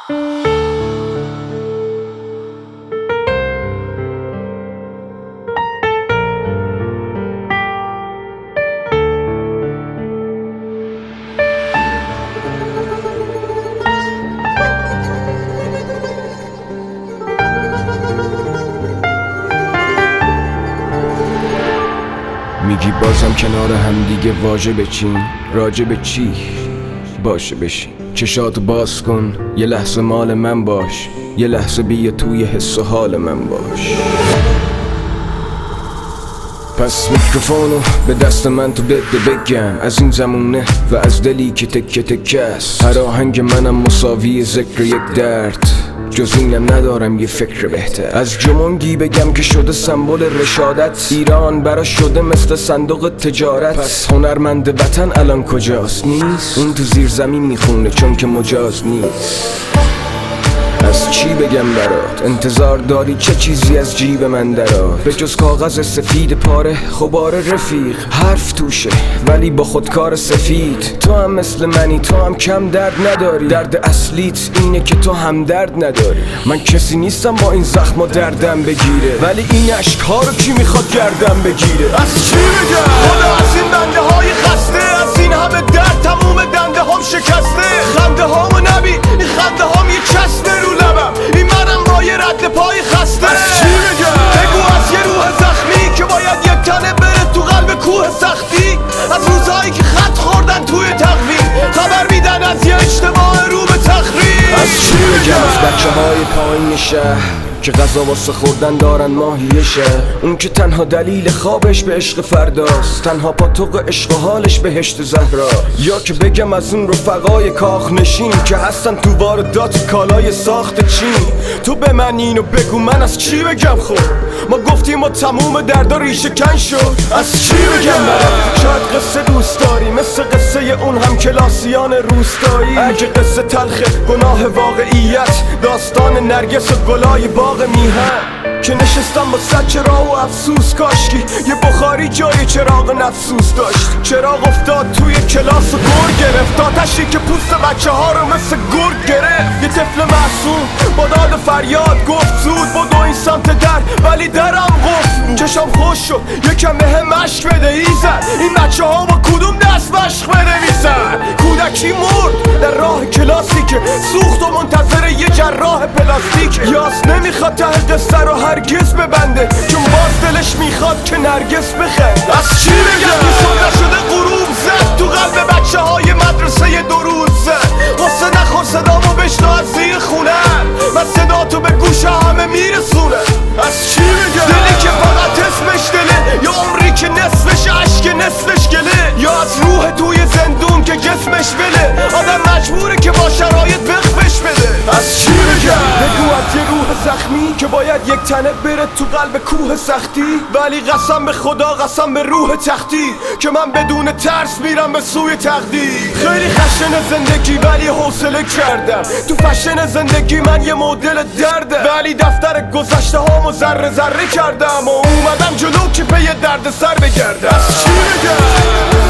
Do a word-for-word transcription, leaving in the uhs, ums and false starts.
میگی بازم کنار هم دیگه واژه بچین، راجع به چی باشه بشین. چشاتو باز کن، یه لحظه مال من باش، یه لحظه بیا توی حس و حال من باش. پس میکروفونو به دست من تو بده بگم، از این زمونه و از دلی که تکه تکه است. هر آهنگ منم مساوی ذکر یک درد، جز اینم ندارم یه فکر بهتر. از جمونگی بگم که شده سمبل رشادت، ایران برا شده مثل صندوق تجارت. پس هنرمند وطن الان کجاست؟ نیست. اون تو زیر زمین میخونه چون که مجاز نیست. از چی بگم برات؟ انتظار داری چه چیزی از جیب من درات؟ به جز کاغذ سفید پاره خبار رفیق، حرف توشه ولی با خودکار سفید. تو هم مثل منی، تو هم کم درد نداری، درد اصلیت اینه که تو هم درد نداری. من کسی نیستم با این زخم و دردم بگیره، ولی این عشق ها رو کی میخواد گردم بگیره؟ از چی بگم؟ خدا از این بنده های خسته، از این همه درد تموم دنده هم شکسته. خنده هامو نبی، این خنده هام یه چسبه رو لبم، این منم با یه رد پای خسته. از چی بگم؟ بگو از یه روح زخمی که باید یک تنه بره تو قلب کوه سختی. از روزهایی که خط خوردن توی تقویم، خبر میدن از یه اجتماع رو به تخریب. از چی بگم؟ از بچه های پایین شهر که غذا واسه خوردن دارن ماهیشه، اون که تنها دلیل خوابش به عشق فرداست، تنها پاتوق عشق و حالش بهشت زهرا. یا که بگم از اون رفقای کاخ نشین که هستن تو واردات کالای ساخت چین. تو به من اینو بگو من از چی بگم؟ خب ما گفتیم و تموم دردا ریشه کن شد. از چی بگم برات؟ شاید قصه دوست داری مثل قصه اون هم کلاسیان روستایی. اگه قصه تلخه گناه واقعیت، داستان نرگس و گلای باغ میهن که نشستم با صد چراغ و افسوس. کاشکی یه بخاری جای چراغ نفسوس داشت. چراغ افتاد توی کلاس و گر گرفت، آتشی که پوست بچه ها رو مثل گرگ گرفت. یه طفل معصوم با داد و فریاد گفت زود بدو این سمت در، ولی درم قفل بود. چشم خوش شد یکم بهم مشک بده ایزد، این بچه ها با کدوم دست مشق بنویسن؟ کودکی مرد در راه کلاسی که سوخت و منتظر یه جراح پلاستیک. یاس نمیخواد ته قصه رو هرگز ببنده، چون باز دلش میخواد که نرگس بخند. از چی بگم؟ که صبح نشده غروب زد تو قلب بچه های مدرسه دو روز زد. قصه نخور صدامو بشنو از زیر خونم، من صدا تو به گوش همه میرسونه. از چی بگم؟ دلی که فقط اسمش دله، یا عمری که نصفش عشق نصفش گله، یا از روح توی زندون که جسمش بله، آدم مجبوره که با شرایط وقفش بده. از چی بگم؟ بگو از یه روح زخمی که باید یک تنه بره تو قلب کوه سختی، ولی قسم به خدا قسم به روح تختی که من بدون ترس میرم به سوی تقدیر. خیلی خشن زندگی ولی حوصله کردم، تو فشن زندگی من یه مدل درده، ولی دفتر گذشته هامو ذره ذره کردم و اومدم جلو که پی درد سر بگردم. از چی بگم؟